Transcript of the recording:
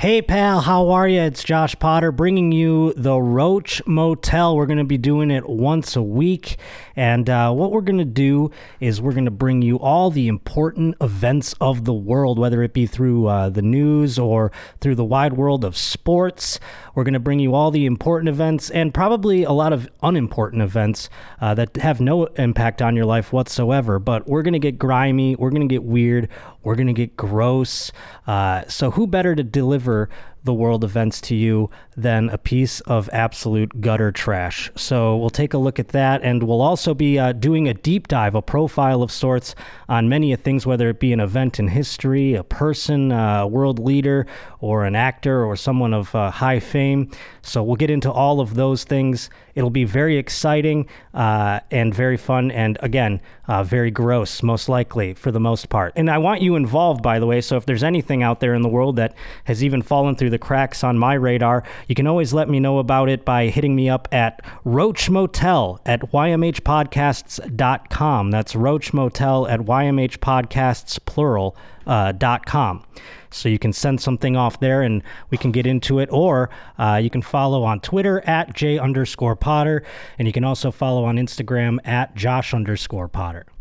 Hey pal, how are you? It's Josh Potter bringing you the Roach Motel. We're going to be doing it once a week, and what we're going to do is we're going to bring you all the important events of the world, whether it be through the news or through the wide world of sports. We're going to bring you all the important events and probably a lot of unimportant events that have no impact on your life whatsoever, but we're going to get grimy, we're going to get weird, we're going to get gross. So who better to deliver the world events to you than a piece of absolute gutter trash? So we'll take a look at that, and we'll also be doing a deep dive, a profile of sorts on many things, whether it be an event in history, a person, a world leader, or an actor, or someone of high fame. So we'll get into all of those things. It'll be very exciting and very fun, and again, very gross, most likely, for the most part. And I want you involved, by the way, so if there's anything out there in the world that has even fallen through the cracks on my radar, you can always let me know about it by hitting me up at Roach Motel at ymhpodcasts.com. That's Roach Motel at ymhpodcasts.com. So you can send something off there and we can get into it, or you can follow on Twitter at J_Potter, and you can also follow on Instagram at Josh_Potter.